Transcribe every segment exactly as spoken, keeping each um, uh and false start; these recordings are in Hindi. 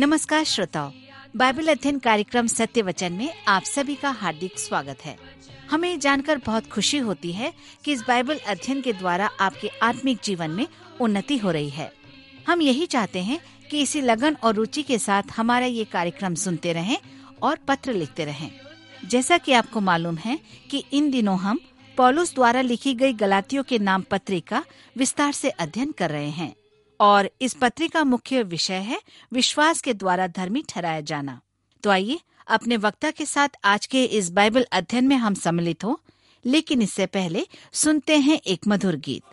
नमस्कार श्रोताओं, बाइबल अध्ययन कार्यक्रम सत्य वचन में आप सभी का हार्दिक स्वागत है। हमें जानकर बहुत खुशी होती है कि इस बाइबल अध्ययन के द्वारा आपके आत्मिक जीवन में उन्नति हो रही है। हम यही चाहते हैं कि इसी लगन और रुचि के साथ हमारा ये कार्यक्रम सुनते रहें और पत्र लिखते रहें। जैसा कि आपको मालूम है कि इन दिनों हम पौलुस द्वारा लिखी गई गलातियों के नाम पत्रिका विस्तार से अध्ययन कर रहे हैं और इस पत्रिका का मुख्य विषय है विश्वास के द्वारा धर्मी ठहराया जाना। तो आइए अपने वक्ता के साथ आज के इस बाइबल अध्ययन में हम सम्मिलित हो, लेकिन इससे पहले सुनते हैं एक मधुर गीत।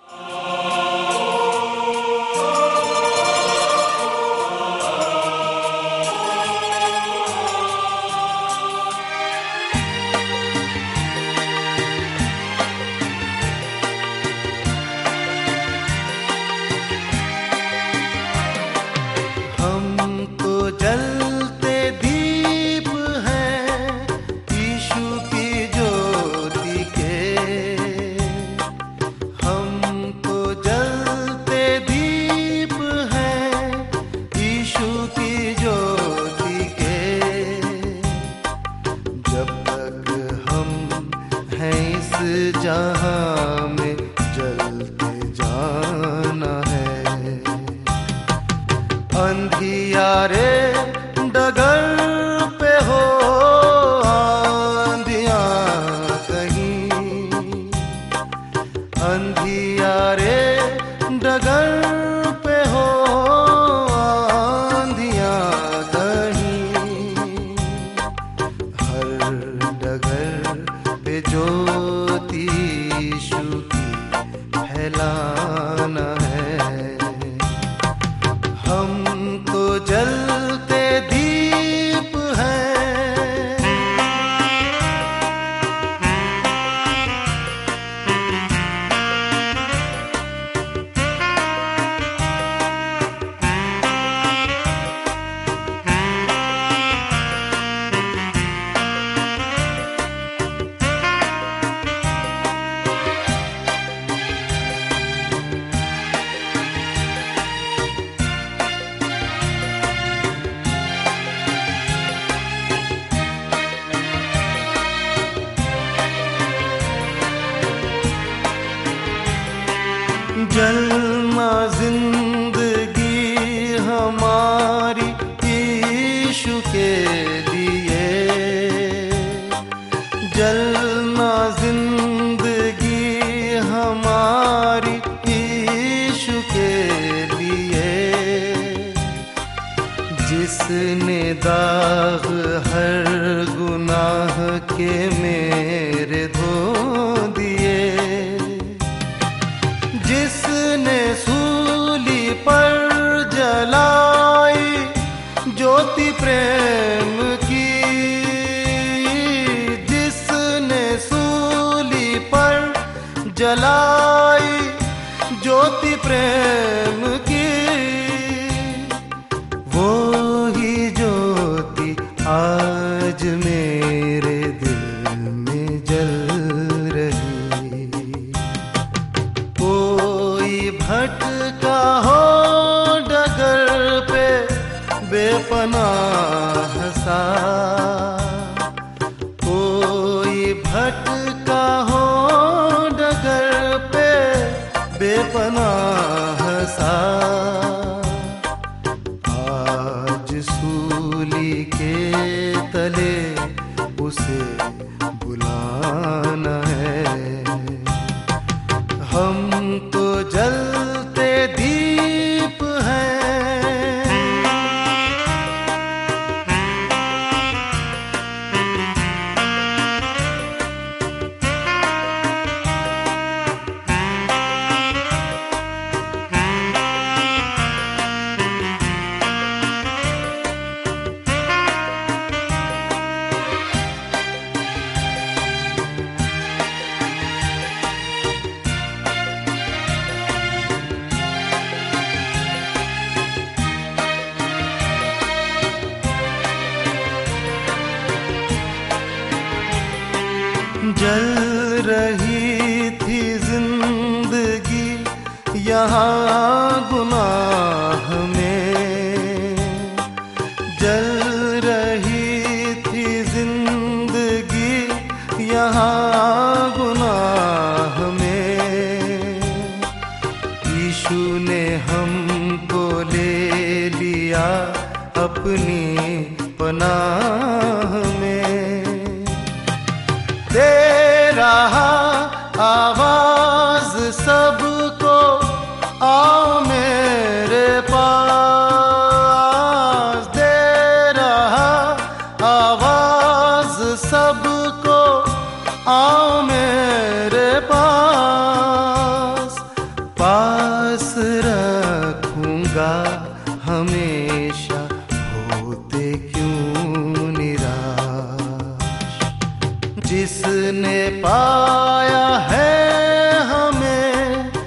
जहाँ में जलते जाना है, अंधियारे डगर पे हो आंधियाँ कहीं, अंधियारे डगर पे हो आंधियाँ कहीं, हर डगर पे जो फैलाना है, हम तो जलते दीप हैं। जलना जिंदगी हमारी यीशु के लिए, जलना जिंदगी हमारी यीशु के लिए, जिसने दाग हर गुनाह के मेरे धो दिए, जिसने सूली पर जलाई ज्योति प्रेम की, जिसने सूली पर जलाई ज्योति प्रेम की, वो ही ज्योति आज मेरे दिल में जल रही। भटका हो डगर पे बेपनाह सा, कोई भटका हो डगर पे बेपनाह सा, आज सूली के तले उसे बुलाना है, हम तो जलते दीप हैं। जल रही थी जिंदगी यहाँ गुनाह में, यीशु ने हमको ले लिया अपनी पनाह में, दे रहा आवाज सबको, आओ मेरे पास। दे रहा आवाज सबको, आओ मेरे पास। पास रखूंगा हमेशा, होते क्यों निराश। जिसने पाया है हमें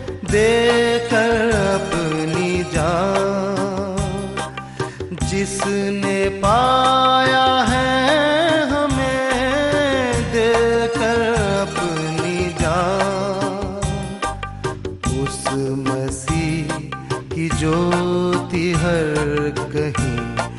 देकर अपनी जान, जिसने पाया है हमें देकर अपनी जान, उस मसीह की ज्योति हर कहीं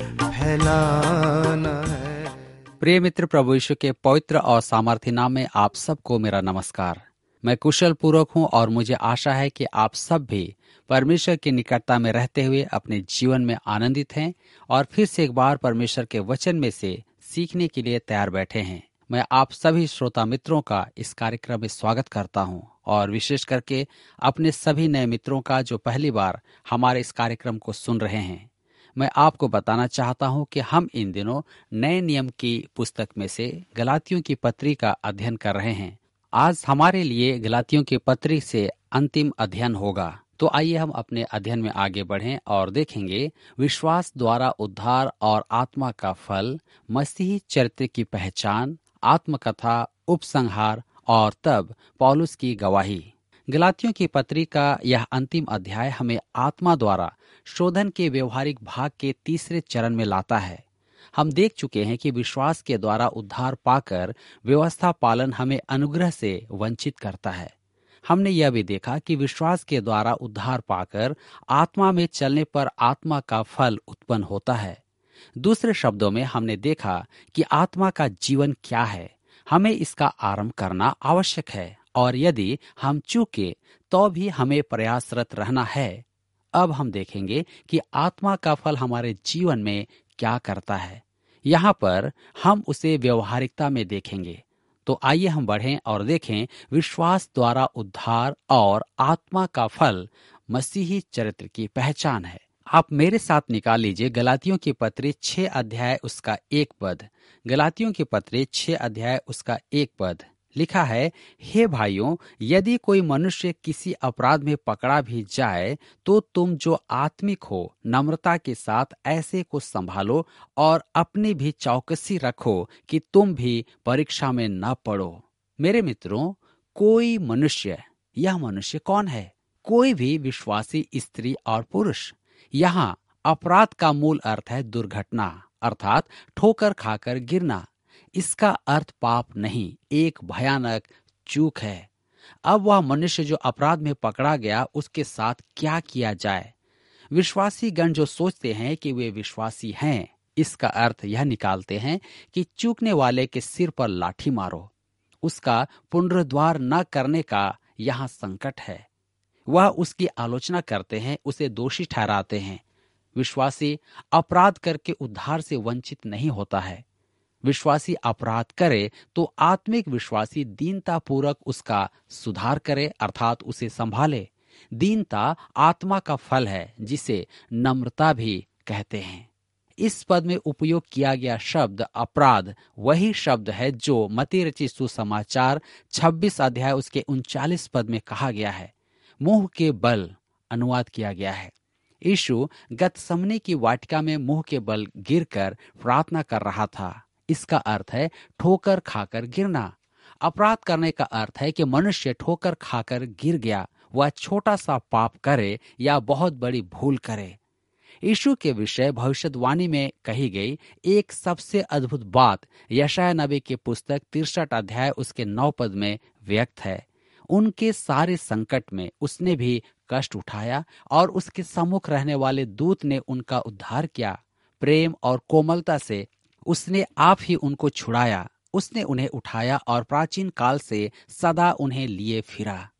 फैलाना है। प्रिय मित्र, प्रभु यीशु के पवित्र और सामर्थी नाम में आप सबको मेरा नमस्कार। मैं कुशल पूर्वक हूँ और मुझे आशा है कि आप सब भी परमेश्वर की निकटता में रहते हुए अपने जीवन में आनंदित हैं और फिर से एक बार परमेश्वर के वचन में से सीखने के लिए तैयार बैठे हैं। मैं आप सभी श्रोता मित्रों का इस कार्यक्रम में स्वागत करता हूँ और विशेष करके अपने सभी नए मित्रों का जो पहली बार हमारे इस कार्यक्रम को सुन रहे हैं। मैं आपको बताना चाहता हूं कि हम इन दिनों नए नियम की पुस्तक में से गलातियों की पत्री का अध्ययन कर रहे हैं। आज हमारे लिए गलातियों की पत्री से अंतिम अध्ययन होगा। तो आइए हम अपने अध्ययन में आगे बढ़ें और देखेंगे विश्वास द्वारा उद्धार और आत्मा का फल, मसीही चरित्र की पहचान, आत्मकथा, उपसंहार और तब पौलुस की गवाही। गलातियों की पत्री का यह अंतिम अध्याय हमें आत्मा द्वारा शोधन के व्यवहारिक भाग के तीसरे चरण में लाता है। हम देख चुके हैं कि विश्वास के द्वारा उद्धार पाकर व्यवस्था पालन हमें अनुग्रह से वंचित करता है। हमने यह भी देखा कि विश्वास के द्वारा उद्धार पाकर आत्मा में चलने पर आत्मा का फल उत्पन्न होता है। दूसरे शब्दों में हमने देखा कि आत्मा का जीवन क्या है, हमें इसका आरंभ करना आवश्यक है और यदि हम चूके तो भी हमें प्रयासरत रहना है। अब हम देखेंगे कि आत्मा का फल हमारे जीवन में क्या करता है। यहाँ पर हम उसे व्यवहारिकता में देखेंगे। तो आइए हम बढ़ें और देखें विश्वास द्वारा उद्धार और आत्मा का फल मसीही चरित्र की पहचान है। आप मेरे साथ निकाल लीजिए गलातियों की पत्री छह अध्याय उसका एक पद। गलातियों की पत्री छह अध्याय उसका एक पद लिखा है, हे भाइयों, यदि कोई मनुष्य किसी अपराध में पकड़ा भी जाए तो तुम जो आत्मिक हो नम्रता के साथ ऐसे को संभालो और अपनी भी चौकसी रखो कि तुम भी परीक्षा में न पड़ो। मेरे मित्रों, कोई मनुष्य, यह मनुष्य कौन है? कोई भी विश्वासी स्त्री और पुरुष। यहाँ अपराध का मूल अर्थ है दुर्घटना, अर्थात ठोकर खाकर गिरना। इसका अर्थ पाप नहीं, एक भयानक चूक है। अब वह मनुष्य जो अपराध में पकड़ा गया, उसके साथ क्या किया जाए? विश्वासी गण जो सोचते हैं कि वे विश्वासी हैं, इसका अर्थ यह निकालते हैं कि चूकने वाले के सिर पर लाठी मारो। उसका पुनरुद्धार न करने का यहाँ संकट है। वह उसकी आलोचना करते हैं, उसे दोषी ठहराते हैं। विश्वासी अपराध करके उद्धार से वंचित नहीं होता है। विश्वासी अपराध करे तो आत्मिक विश्वासी दीनता पूर्वक उसका सुधार करे, अर्थात उसे संभाले। दीनता आत्मा का फल है, जिसे नम्रता भी कहते हैं। इस पद में उपयोग किया गया शब्द अपराध वही शब्द है जो मत्ती रचित सुसमाचार छब्बीस अध्याय उसके उनचालीस पद में कहा गया है। मुंह के बल अनुवाद किया गया है। यीशु गतसमनी की वाटिका में मुंह के बल गिरकर प्रार्थना कर रहा था। इसका अर्थ है ठोकर खाकर गिरना। अपराध करने का अर्थ है कि मनुष्य ठोकर खाकर गिर गया, वह छोटा सा पाप करे या बहुत बड़ी भूल करे। यीशु के विषय भविष्यवाणी में कही गई एक सबसे अद्भुत बात यशायाह नबी की पुस्तक तिरसठ अध्याय उसके नौ पद में व्यक्त है। उनके सारे संकट में उसने भी कष्ट उठाया और उसके सम्मुख रहने वाले दूत ने उनका उद्धार किया। प्रेम और कोमलता से उसने आप ही उनको छुड़ाया। उसने उन्हें उठाया और प्राचीन काल से सदा उन्हें लिए फिरा।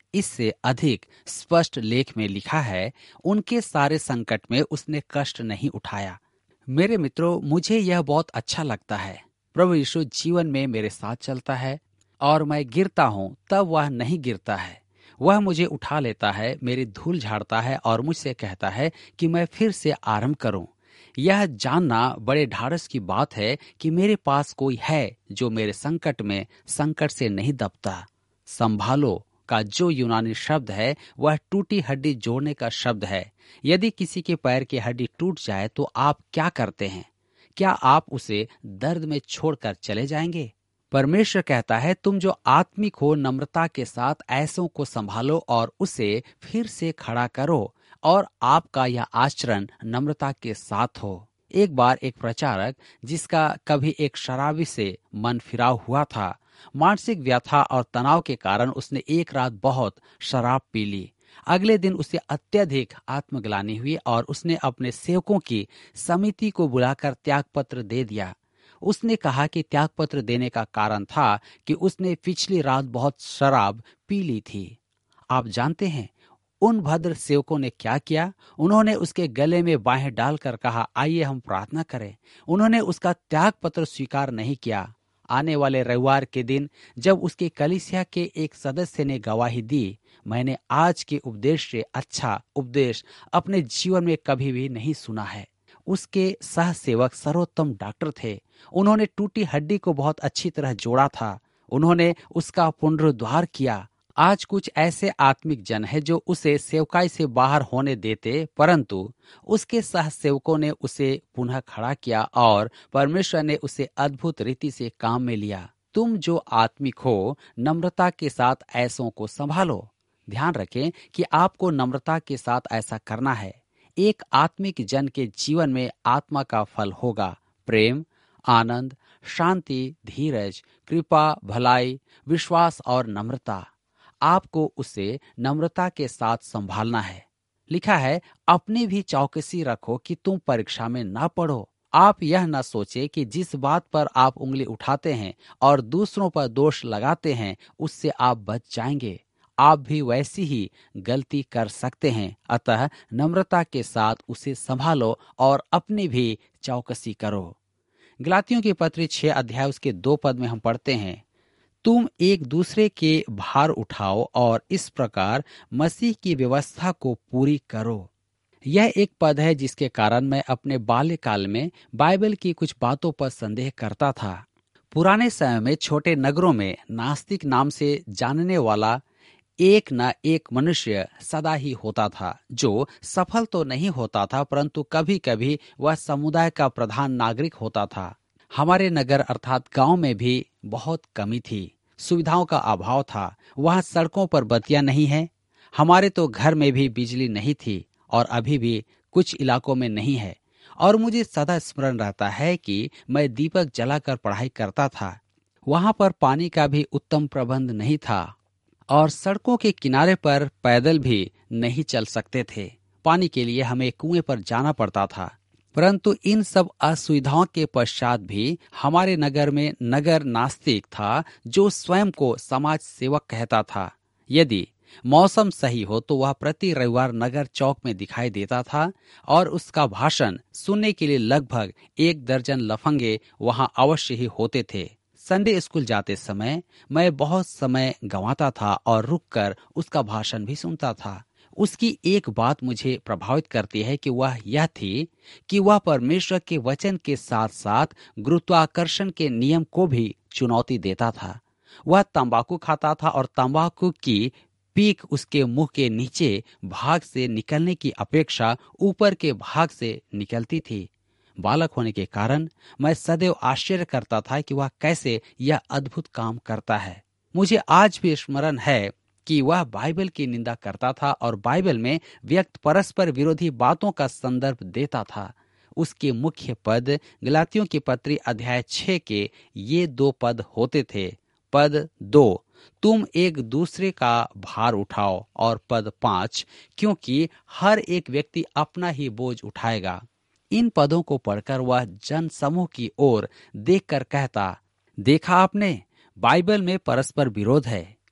इससे अधिक स्पष्ट लेख में लिखा है, उनके सारे संकट में उसने कष्ट नहीं उठाया। मेरे मित्रों, मुझे यह बहुत अच्छा लगता है। प्रभु यीशु जीवन में मेरे साथ चलता है और मैं गिरता हूँ तब वह नहीं गिरता है। वह मुझे उठा लेता है, मेरी धूल झाड़ता है और मुझसे कहता है कि मैं फिर से आरंभ करूं। यह जानना बड़े ढाढ़स की बात है कि मेरे पास कोई है जो मेरे संकट में संकट से नहीं दबता। संभालो का जो यूनानी शब्द है वह टूटी हड्डी जोड़ने का शब्द है। यदि किसी के पैर की हड्डी टूट जाए तो आप क्या करते हैं? क्या आप उसे दर्द में छोड़कर चले जाएंगे? परमेश्वर कहता है, तुम जो आत्मिक हो नम्रता के साथ ऐसों को संभालो और उसे फिर से खड़ा करो और आपका यह आचरण नम्रता के साथ हो। एक बार एक प्रचारक जिसका कभी एक शराबी से मन फिराव हुआ था, मानसिक व्यथा और तनाव के कारण उसने एक रात बहुत शराब पी ली। अगले दिन उसे अत्यधिक आत्मग्लानि हुई और उसने अपने सेवकों की समिति को बुलाकर त्यागपत्र दे दिया। उसने कहा कि त्यागपत्र देने का कारण था कि उसने पिछली रात बहुत शराब पी ली थी। आप जानते हैं उन भद्र सेवकों ने क्या किया? उन्होंने उसके गले में बाहें डालकर कहा, आइए हम प्रार्थना करें। उन्होंने उसका त्यागपत्र स्वीकार नहीं किया। आने वाले रविवार के दिन जब उसके कलीसिया के एक सदस्य ने गवाही दी, मैंने आज के उपदेश से अच्छा उपदेश अपने जीवन में कभी भी नहीं सुना है। उसके सह सेवक सर्वोत्तम डॉक्टर थे। उन्होंने टूटी हड्डी को बहुत अच्छी तरह जोड़ा था। उन्होंने उसका पुनरुद्धार किया। आज कुछ ऐसे आत्मिक जन हैं जो उसे सेवकाई से बाहर होने देते, परंतु उसके सह सेवकों ने उसे पुनः खड़ा किया और परमेश्वर ने उसे अद्भुत रीति से काम में लिया। तुम जो आत्मिक हो नम्रता के साथ ऐसों को संभालो। ध्यान रखें कि आपको नम्रता के साथ ऐसा करना है। एक आत्मिक जन के जीवन में आत्मा का फल होगा प्रेम, आनंद, शांति, धीरज, कृपा, भलाई, विश्वास और नम्रता। आपको उसे नम्रता के साथ संभालना है। लिखा है, अपनी भी चौकसी रखो कि तुम परीक्षा में ना पड़ो। आप यह न सोचे कि जिस बात पर आप उंगली उठाते हैं और दूसरों पर दोष लगाते हैं उससे आप बच जाएंगे। आप भी वैसी ही गलती कर सकते हैं। अतः नम्रता के साथ उसे संभालो और अपनी भी चौकसी करो। गलातियों की पत्री छह अध्याय उसके दो पद में हम पढ़ते हैं, तुम एक दूसरे के भार उठाओ और इस प्रकार मसीह की व्यवस्था को पूरी करो। यह एक पद है जिसके कारण मैं अपने बाल्यकाल में बाइबल की कुछ बातों पर संदेह करता था। पुराने समय में छोटे नगरों में नास्तिक नाम से जानने वाला एक न एक मनुष्य सदा ही होता था, जो सफल तो नहीं होता था परंतु कभी कभी वह समुदाय का प्रधान नागरिक होता था। हमारे नगर अर्थात गांव में भी बहुत कमी थी, सुविधाओं का अभाव था। वहाँ सड़कों पर बत्तियां नहीं है। हमारे तो घर में भी बिजली नहीं थी और अभी भी कुछ इलाकों में नहीं है। और मुझे सदा स्मरण रहता है कि मैं दीपक जलाकर पढ़ाई करता था। वहाँ पर पानी का भी उत्तम प्रबंध नहीं था और सड़कों के किनारे पर पैदल भी नहीं चल सकते थे। पानी के लिए हमें कुएं पर जाना पड़ता था। परंतु इन सब असुविधाओं के पश्चात भी हमारे नगर में नगर नास्तिक था, जो स्वयं को समाज सेवक कहता था। यदि मौसम सही हो तो वह प्रति रविवार नगर चौक में दिखाई देता था और उसका भाषण सुनने के लिए लगभग एक दर्जन लफंगे वहां अवश्य ही होते थे। संडे स्कूल जाते समय मैं बहुत समय गंवाता था और रुककर उसका भाषण भी सुनता था। उसकी एक बात मुझे प्रभावित करती है कि वह यह थी कि वह परमेश्वर के वचन के साथ साथ गुरुत्वाकर्षण के नियम को भी चुनौती देता था। वह तंबाकू खाता था और तंबाकू की पीक उसके मुंह के नीचे भाग से निकलने की अपेक्षा ऊपर के भाग से निकलती थी। बालक होने के कारण मैं सदैव आश्चर्य करता था कि वह कैसे यह अद्भुत काम करता है। मुझे आज भी स्मरण है कि वह बाइबल की निंदा करता था और बाइबल में व्यक्त परस्पर विरोधी बातों का संदर्भ देता था। उसके मुख्य पद गलातियों की पत्री अध्याय छह के ये दो पद होते थे। पद दो, तुम एक दूसरे का भार उठाओ, और पद पांच, क्योंकि हर एक व्यक्ति अपना ही बोझ उठाएगा। इन पदों को पढ़कर वह जन समूह की ओर देखकर कहता, देखा आपने, बाइबल में परस्पर विरोध है,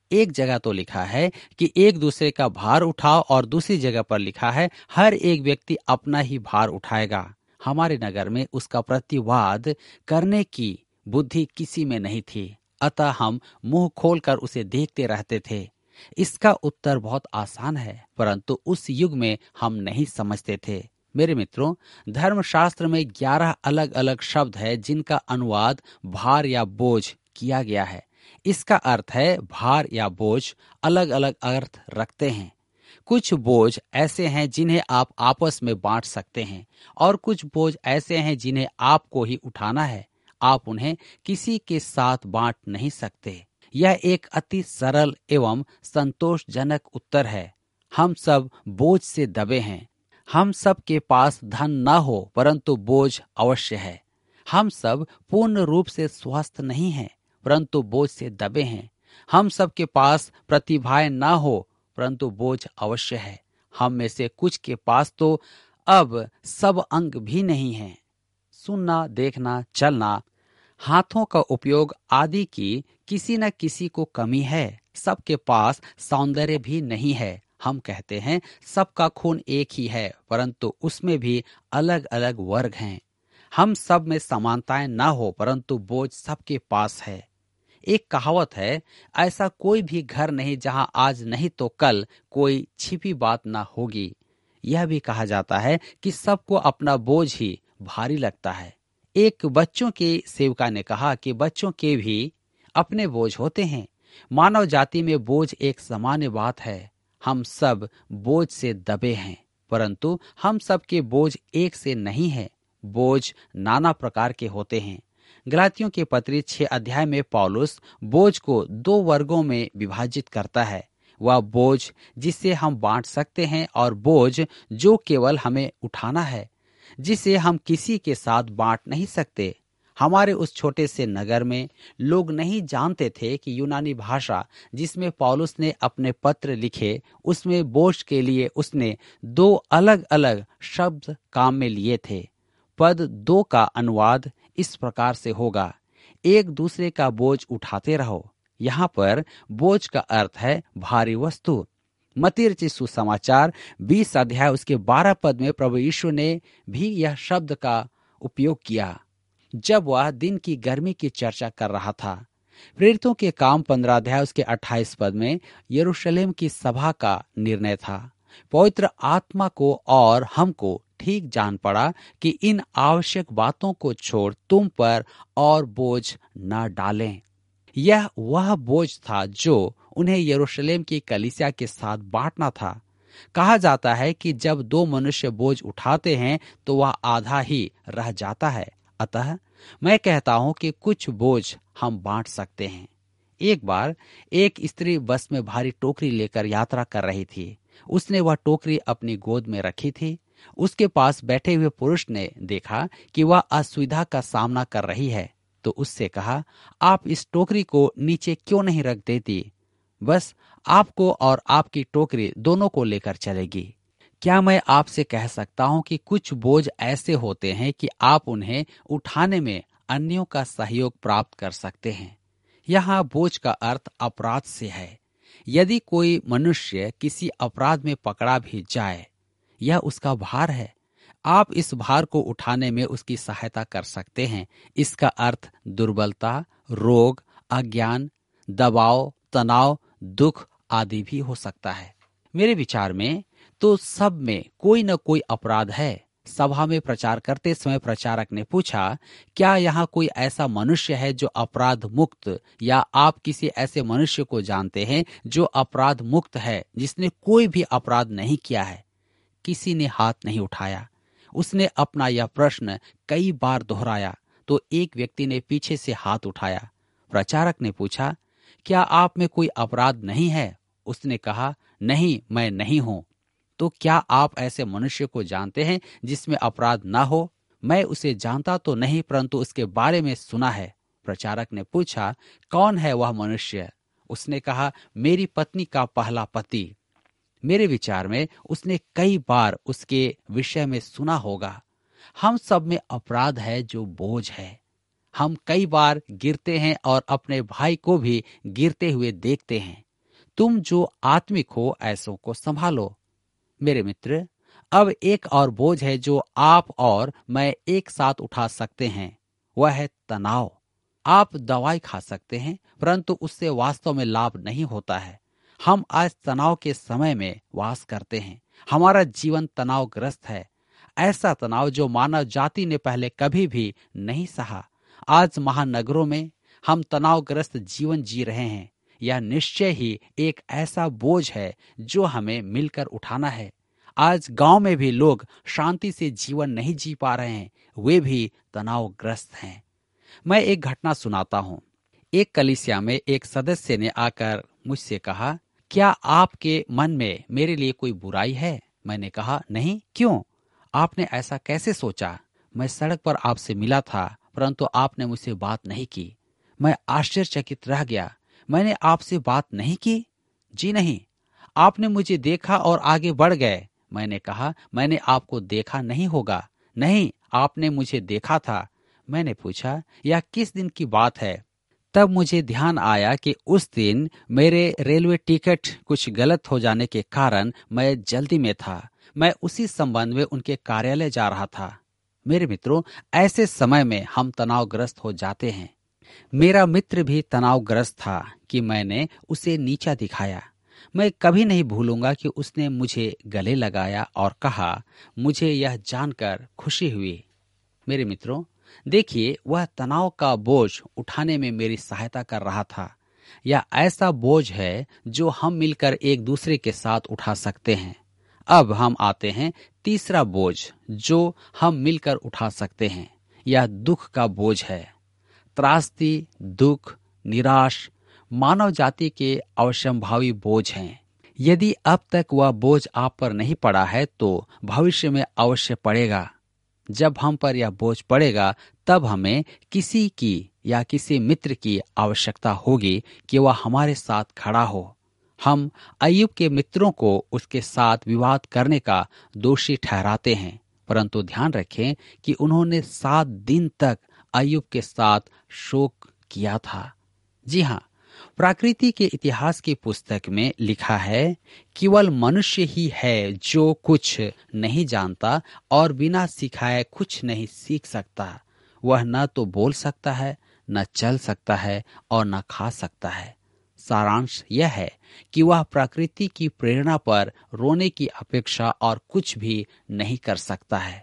एक जगह तो लिखा है कि एक दूसरे का भार उठाओ और दूसरी जगह पर लिखा है हर एक व्यक्ति अपना ही भार उठाएगा। हमारे नगर में उसका प्रतिवाद करने की बुद्धि किसी में नहीं थी, अतः हम मुंह खोलकर उसे देखते रहते थे। इसका उत्तर बहुत आसान है, परंतु उस युग में हम नहीं समझते थे। मेरे मित्रों, धर्मशास्त्र में ग्यारह अलग अलग शब्द है जिनका अनुवाद भार या बोझ किया गया है। इसका अर्थ है भार या बोझ अलग अलग अर्थ रखते हैं। कुछ बोझ ऐसे हैं जिन्हें आप आपस में बांट सकते हैं और कुछ बोझ ऐसे हैं जिन्हें आपको ही उठाना है। आप उन्हें किसी के साथ बांट नहीं सकते। यह एक अति सरल एवं संतोषजनक उत्तर है। हम सब बोझ से दबे हैं। हम सब के पास धन न हो परंतु बोझ अवश्य है। हम सब पूर्ण रूप से स्वस्थ नहीं हैं परंतु बोझ से दबे हैं। हम सब के पास प्रतिभाएं न हो परंतु बोझ अवश्य है। हम में से कुछ के पास तो अब सब अंग भी नहीं हैं। सुनना, देखना, चलना, हाथों का उपयोग आदि की किसी न किसी को कमी है। सबके पास सौंदर्य भी नहीं है। हम कहते हैं सबका खून एक ही है, परंतु उसमें भी अलग अलग वर्ग हैं। हम सब में समानताएं न हो परंतु बोझ सबके पास है। एक कहावत है, ऐसा कोई भी घर नहीं जहां आज नहीं तो कल कोई छिपी बात ना होगी। यह भी कहा जाता है कि सबको अपना बोझ ही भारी लगता है। एक बच्चों के सेवका ने कहा कि बच्चों के भी अपने बोझ होते हैं। मानव जाति में बोझ एक सामान्य बात है। हम सब बोझ से दबे हैं, परंतु हम सब के बोझ एक से नहीं है। बोझ नाना प्रकार के होते हैं। गलातियों के पत्री छह अध्याय में पौलुस बोझ को दो वर्गों में विभाजित करता है। वह बोझ जिसे हम बांट सकते हैं और बोझ जो केवल हमें उठाना है, जिसे हम किसी के साथ बांट नहीं सकते। हमारे उस छोटे से नगर में लोग नहीं जानते थे कि यूनानी भाषा जिसमें पौलुस ने अपने पत्र लिखे, उसमें बोझ के लिए उसने दो अलग अलग शब्द काम में लिए थे। पद दो का अनुवाद इस प्रकार से होगा, एक दूसरे का बोझ उठाते रहो। यहाँ पर बोझ का अर्थ है भारी वस्तु। मत्ती रचित सुसमाचार बीस अध्याय उसके बारह पद में प्रभु यीशु ने भी यह शब्द का उपयोग किया जब वह दिन की गर्मी की चर्चा कर रहा था। प्रेरितों के काम पंद्रह अध्याय उसके अट्ठाईस पद में यरूशलेम की सभा का निर्णय था। पवित्र आत्मा को और हमको ठीक जान पड़ा कि इन आवश्यक बातों को छोड़ तुम पर और बोझ न डालें। यह वह बोझ था जो उन्हें यरूशलेम की कलीसिया के साथ बांटना था। कहा जाता है कि जब दो मनुष्य बोझ उठाते हैं तो वह आधा ही रह जाता है। अतः मैं कहता हूं कि कुछ बोझ हम बांट सकते हैं। एक बार एक स्त्री बस में भारी टोकरी लेकर यात्रा कर रही थी। उसने वह टोकरी अपनी गोद में रखी थी। उसके पास बैठे हुए पुरुष ने देखा कि वह असुविधा का सामना कर रही है, तो उससे कहा, आप इस टोकरी को नीचे क्यों नहीं रख देती? बस आपको और आपकी टोकरी दोनों को लेकर चलेगी। क्या मैं आपसे कह सकता हूं कि कुछ बोझ ऐसे होते हैं कि आप उन्हें उठाने में अन्यों का सहयोग प्राप्त कर सकते हैं। यहाँ बोझ का अर्थ अपराध से है। यदि कोई मनुष्य किसी अपराध में पकड़ा भी जाए, यह उसका भार है। आप इस भार को उठाने में उसकी सहायता कर सकते हैं। इसका अर्थ दुर्बलता, रोग, अज्ञान, दबाव, तनाव, दुख आदि भी हो सकता है। मेरे विचार में तो सब में कोई न कोई अपराध है। सभा में प्रचार करते समय प्रचारक ने पूछा, क्या यहाँ कोई ऐसा मनुष्य है जो अपराध मुक्त, या आप किसी ऐसे मनुष्य को जानते हैं जो अपराध मुक्त है, जिसने कोई भी अपराध नहीं किया है? किसी ने हाथ नहीं उठाया। उसने अपना यह प्रश्न कई बार दोहराया तो एक व्यक्ति ने पीछे से हाथ उठाया। प्रचारक ने पूछा, क्या आप में कोई अपराध नहीं है? उसने कहा, नहीं, मैं नहीं हूं। तो क्या आप ऐसे मनुष्य को जानते हैं जिसमें अपराध ना हो? मैं उसे जानता तो नहीं, परंतु उसके बारे में सुना है। प्रचारक ने पूछा, कौन है वह मनुष्य? उसने कहा, मेरी पत्नी का पहला पति। मेरे विचार में उसने कई बार उसके विषय में सुना होगा। हम सब में अपराध है जो बोझ है। हम कई बार गिरते हैं और अपने भाई को भी गिरते हुए देखते हैं। तुम जो आत्मिक हो ऐसों को संभालो। मेरे मित्र, अब एक और बोझ है जो आप और मैं एक साथ उठा सकते हैं, वह है तनाव। आप दवाई खा सकते हैं, परंतु उससे वास्तव में लाभ नहीं होता है। हम आज तनाव के समय में वास करते हैं। हमारा जीवन तनावग्रस्त है, ऐसा तनाव जो मानव जाति ने पहले कभी भी नहीं सहा। आज महानगरों में हम तनावग्रस्त जीवन जी रहे हैं। यह निश्चय ही एक ऐसा बोझ है जो हमें मिलकर उठाना है। आज गांव में भी लोग शांति से जीवन नहीं जी पा रहे हैं, वे भी तनावग्रस्त हैं। मैं एक घटना सुनाता हूँ। एक कलीसिया में एक सदस्य ने आकर मुझसे कहा, क्या आपके मन में मेरे लिए कोई बुराई है? मैंने कहा, नहीं, क्यों? आपने ऐसा कैसे सोचा? मैं सड़क पर आपसे मिला था, परंतु आपने मुझसे बात नहीं की। मैं आश्चर्यचकित रह गया। मैंने आपसे बात नहीं की? जी नहीं। आपने मुझे देखा और आगे बढ़ गए। मैंने कहा, मैंने आपको देखा नहीं होगा। नहीं, आपने मुझे देखा था। मैंने पूछा, यह किस दिन की बात है? तब मुझे ध्यान आया कि उस दिन मेरे रेलवे टिकट कुछ गलत हो जाने के कारण मैं जल्दी में था। मैं उसी संबंध में उनके कार्यालय जा रहा था। मेरे मित्रों, ऐसे समय में हम तनावग्रस्त हो जाते हैं। मेरा मित्र भी तनावग्रस्त था कि मैंने उसे नीचा दिखाया। मैं कभी नहीं भूलूंगा कि उसने मुझे गले लगाया और कहा, मुझे यह जानकर खुशी हुई। मेरे मित्रों, देखिए, वह तनाव का बोझ उठाने में मेरी सहायता कर रहा था। यह ऐसा बोझ है जो हम मिलकर एक दूसरे के साथ उठा सकते हैं। अब हम आते हैं तीसरा बोझ जो हम मिलकर उठा सकते हैं। यह दुख का बोझ है। त्रासदी, दुख, निराश मानव जाति के अवश्यंभावी बोझ हैं। यदि अब तक वह बोझ आप पर नहीं पड़ा है तो भविष्य में अवश्य पड़ेगा। जब हम पर यह बोझ पड़ेगा तब हमें किसी की या किसी मित्र की आवश्यकता होगी कि वह हमारे साथ खड़ा हो। हम अय्यूब के मित्रों को उसके साथ विवाद करने का दोषी ठहराते हैं, परंतु ध्यान रखें कि उन्होंने सात दिन तक अय्यूब के साथ शोक किया था। जी हाँ, प्रकृति के इतिहास की पुस्तक में लिखा है, केवल मनुष्य ही है जो कुछ नहीं जानता और बिना सिखाए कुछ नहीं सीख सकता। वह न तो बोल सकता है, न चल सकता है और न खा सकता है। सारांश यह है कि वह प्रकृति की प्रेरणा पर रोने की अपेक्षा और कुछ भी नहीं कर सकता है।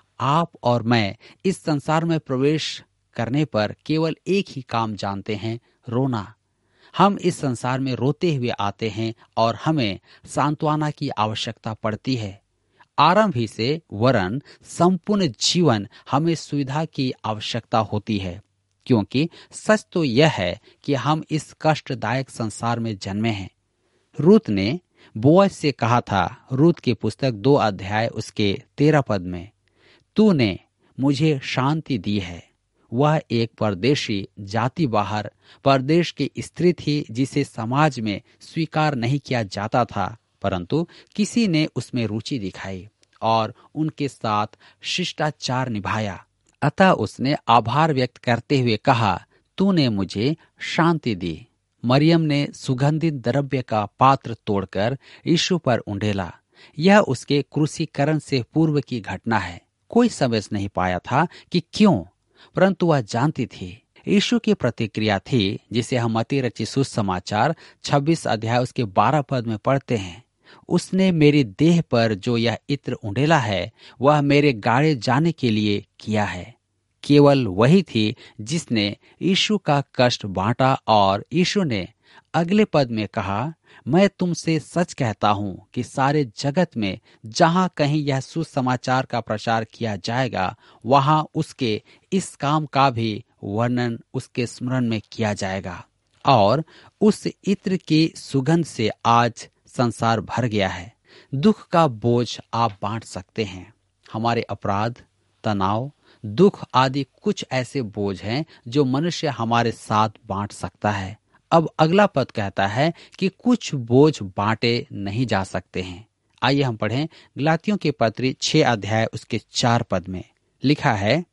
आप और मैं इस संसार में प्रवेश करने पर केवल एक ही काम जानते हैं, रोना। हम इस संसार में रोते हुए आते हैं और हमें सांत्वना की आवश्यकता पड़ती है। आरंभ ही से वरन संपूर्ण जीवन हमें सुविधा की आवश्यकता होती है, क्योंकि सच तो यह है कि हम इस कष्टदायक संसार में जन्मे हैं। रूत ने बोअज से कहा था, रूत की पुस्तक दो अध्याय उसके तेरह पद में, तूने मुझे शांति दी है। वह एक परदेशी जाति बाहर परदेश की स्त्री थी जिसे समाज में स्वीकार नहीं किया जाता था, परंतु किसी ने उसमें रुचि दिखाई और उनके साथ शिष्टाचार निभाया। अतः उसने आभार व्यक्त करते हुए कहा, तूने मुझे शांति दी। मरियम ने सुगंधित द्रव्य का पात्र तोड़कर यीशु पर उंडेला। यह उसके क्रूसीकरण से पूर्व की घटना है। कोई समझ नहीं पाया था कि क्यों, परंतु वह जानती थी। यीशु की प्रतिक्रिया थी जिसे हम मत्ती रचित सुसमाचार छब्बीस अध्याय उसके बारह पद में पढ़ते हैं, उसने मेरी देह पर जो यह इत्र उंडेला है वह मेरे गाड़े जाने के लिए किया है। केवल वही थी जिसने यीशु का कष्ट बांटा और यीशु ने अगले पद में कहा, मैं तुमसे सच कहता हूँ कि सारे जगत में जहाँ कहीं यह सुसमाचार का प्रचार किया जाएगा वहाँ उसके इस काम का भी वर्णन उसके स्मरण में किया जाएगा। और उस इत्र की सुगंध से आज संसार भर गया है। दुख का बोझ आप बांट सकते हैं। हमारे अपराध, तनाव, दुख आदि कुछ ऐसे बोझ हैं जो मनुष्य हमारे साथ बांट सकता है। अब अगला पद कहता है कि कुछ बोझ बांटे नहीं जा सकते हैं। आइए हम पढ़ें गलातियों के पत्री छह अध्याय उसके चार पद में लिखा है,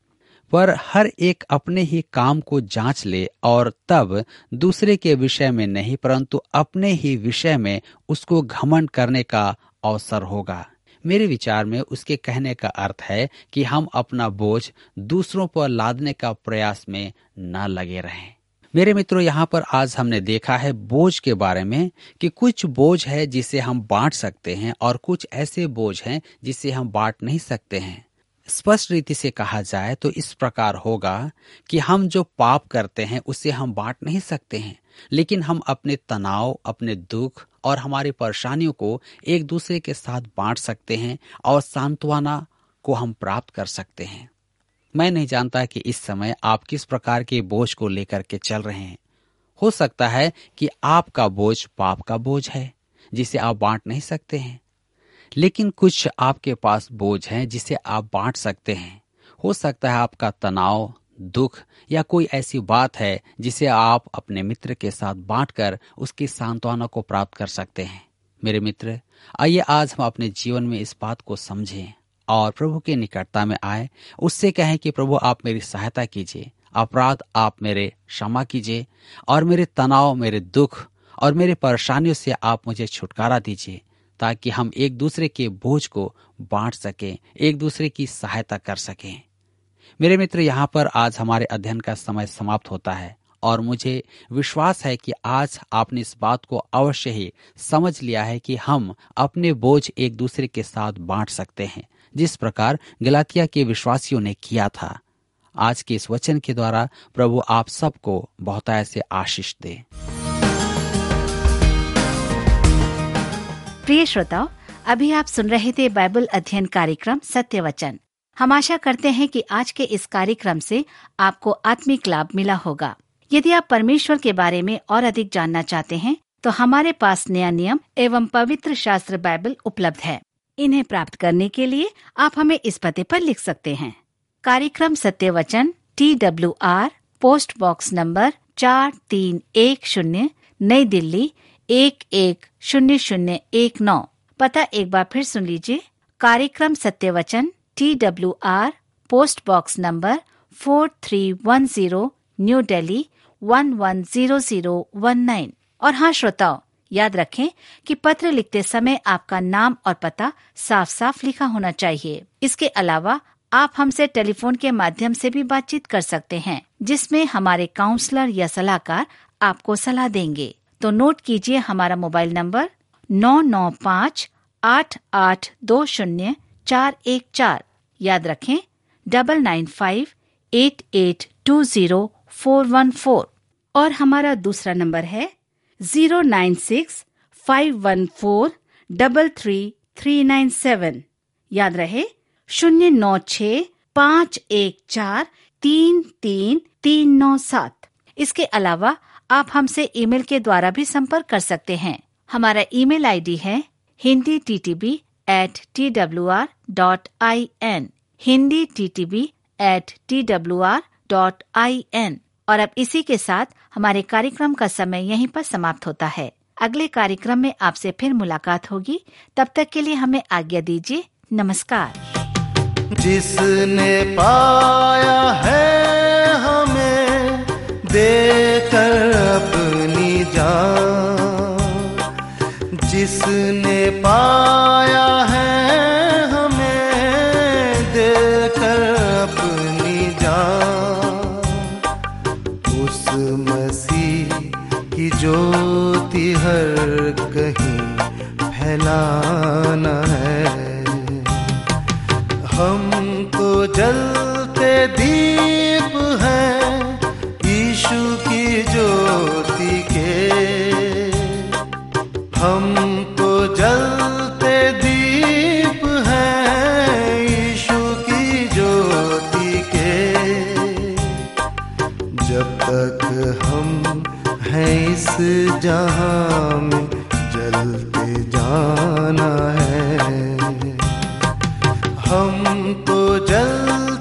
पर हर एक अपने ही काम को जांच ले और तब दूसरे के विषय में नहीं परंतु अपने ही विषय में उसको घमंड करने का अवसर होगा। मेरे विचार में उसके कहने का अर्थ है कि हम अपना बोझ दूसरों पर लादने का प्रयास में न लगे रहें। मेरे मित्रों, यहाँ पर आज हमने देखा है बोझ के बारे में कि कुछ बोझ है जिसे हम बांट सकते हैं और कुछ ऐसे बोझ हैं जिसे हम बांट नहीं सकते हैं। स्पष्ट रीति से कहा जाए तो इस प्रकार होगा कि हम जो पाप करते हैं उसे हम बांट नहीं सकते हैं, लेकिन हम अपने तनाव, अपने दुख और हमारी परेशानियों को एक दूसरे के साथ बांट सकते हैं और सांत्वना को हम प्राप्त कर सकते हैं। मैं नहीं जानता कि इस समय आप किस प्रकार के बोझ को लेकर के चल रहे हैं। हो सकता है कि आपका बोझ पाप का बोझ है जिसे आप बांट नहीं सकते हैं, लेकिन कुछ आपके पास बोझ हैं जिसे आप बांट सकते हैं। हो सकता है आपका तनाव, दुख या कोई ऐसी बात है जिसे आप अपने मित्र के साथ बांटकर उसकी सांत्वना को प्राप्त कर सकते हैं। मेरे मित्र, आइए आज हम अपने जीवन में इस बात को समझें और प्रभु के निकटता में आए। उससे कहें कि प्रभु आप मेरी सहायता कीजिए, अपराध आप मेरे क्षमा कीजिए और मेरे तनाव, मेरे दुख और मेरे परेशानियों से आप मुझे छुटकारा दीजिए, ताकि हम एक दूसरे के बोझ को बांट सकें, एक दूसरे की सहायता कर सकें। मेरे मित्र, यहाँ पर आज हमारे अध्ययन का समय समाप्त होता है और मुझे विश्वास है कि आज आपने इस बात को अवश्य ही समझ लिया है कि हम अपने बोझ एक दूसरे के साथ बांट सकते हैं, जिस प्रकार गलातिया के विश्वासियों ने किया था। आज के इस वचन के द्वारा प्रभु आप सबको बहुतायत से आशीष दे। प्रिय श्रोताओ, अभी आप सुन रहे थे बाइबल अध्ययन कार्यक्रम सत्य वचन। हम आशा करते हैं कि आज के इस कार्यक्रम से आपको आत्मिक लाभ मिला होगा। यदि आप परमेश्वर के बारे में और अधिक जानना चाहते हैं तो हमारे पास नया नियम एवं पवित्र शास्त्र बाइबल उपलब्ध है। इन्हें प्राप्त करने के लिए आप हमें इस पते पर लिख सकते हैं। कार्यक्रम सत्य वचन, T W R, post box number चार तीन एक शून्य, नई दिल्ली एक एक शून्य शून्य एक नौ। पता एक बार फिर सुन लीजिए। कार्यक्रम सत्य वचन, T W R, post box number four three one zero, New Delhi one one zero zero one nine. और हाँ श्रोताओ, याद रखें कि पत्र लिखते समय आपका नाम और पता साफ साफ लिखा होना चाहिए। इसके अलावा आप हमसे टेलीफोन के माध्यम से भी बातचीत कर सकते हैं, जिसमें हमारे काउंसलर या सलाहकार आपको सलाह देंगे। तो नोट कीजिए हमारा मोबाइल नंबर नौ नौ पाँच आठ आठ दो शून्य चार एक चार। याद रखें double nine five eight eight two zero four one four. और हमारा दूसरा नंबर है zero nine six five one four double three three nine seven. याद रहे शून्य नौ छ पाँच एक चार तीन तीन तीन नौ सात। इसके अलावा आप हमसे ईमेल के द्वारा भी संपर्क कर सकते हैं। हमारा ईमेल आईडी है Hindi T T B at T W R dot I N, Hindi T T B at T W R dot I N. और अब इसी के साथ हमारे कार्यक्रम का समय यहीं पर समाप्त होता है। अगले कार्यक्रम में आपसे फिर मुलाकात होगी। तब तक के लिए हमें आज्ञा दीजिए। नमस्कार। जिसने पाया है हमें देकर अपनी जान, जिसने पाया है हमें देकर अपनी जान, उस मसीह की ज्योति हर कहीं फैलाना है। हम तो जलते दीप हैं यीशु की ज्योति के, हम तो जलते दीप हैं यीशु की ज्योति के। जब तक हम हैं इस जहां में जलते जाना है, हम तो जल